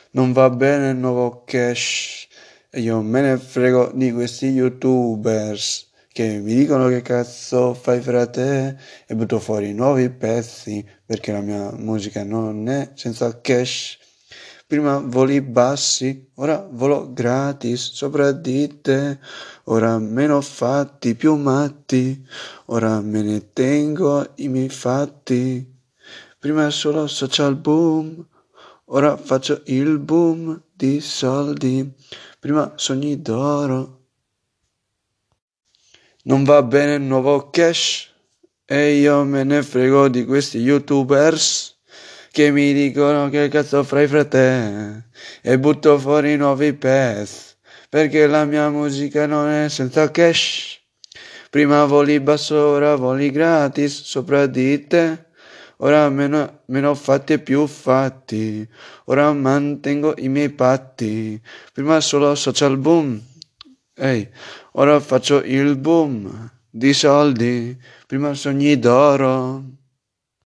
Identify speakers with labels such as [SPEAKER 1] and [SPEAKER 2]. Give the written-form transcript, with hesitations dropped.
[SPEAKER 1] Non va bene il nuovo cash e io me ne frego di questi youtubers che mi dicono che cazzo fai frate e butto fuori nuovi pezzi perché la mia musica non è senza cash. Prima voli bassi, ora volo gratis sopra di te, ora meno fatti, più matti, ora me ne tengo i miei fatti. Prima solo social boom, ora faccio il boom di soldi, prima sogni d'oro. Non va bene il nuovo cash e io me ne frego di questi youtubers che mi dicono che cazzo fai frate e butto fuori nuovi pezzi perché la mia musica non è senza cash. Prima voli basso, ora voli gratis sopra di te. Ora meno fatti e più fatti. Ora mantengo i miei patti. Prima solo social boom. Ehi, ora faccio il boom di soldi. Prima sogni d'oro.